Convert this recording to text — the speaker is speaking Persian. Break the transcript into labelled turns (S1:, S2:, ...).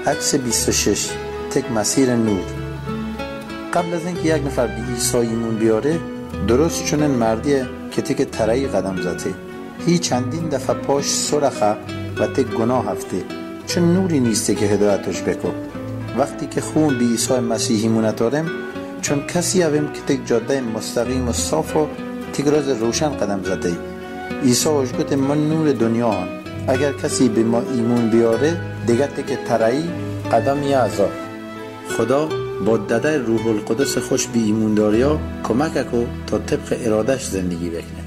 S1: عکس 26 تک مسیر نور. قبل از اینکه یک نفر به عیسی ایمون بیاره، درست چون این مردیه که تک ترایی قدم زده. هی چندین دفعه پاش سرخه و تک گناه هفته، چون نوری نیسته که هدایتش بکو. وقتی که خون به عیسی مسیحی مونتارم، چون کسی اویم که تک جاده مستقیم و صاف و تک راز روشن قدم زده. عیسی وجگوت من نور دنیا هم. اگر کسی به ما ایمون بیاره، دیگه تک ترایی قدم یه ازا. خدا با داده روح القدس خوش به ایمونداریا کمک کو تا طبق ارادش زندگی بکنه.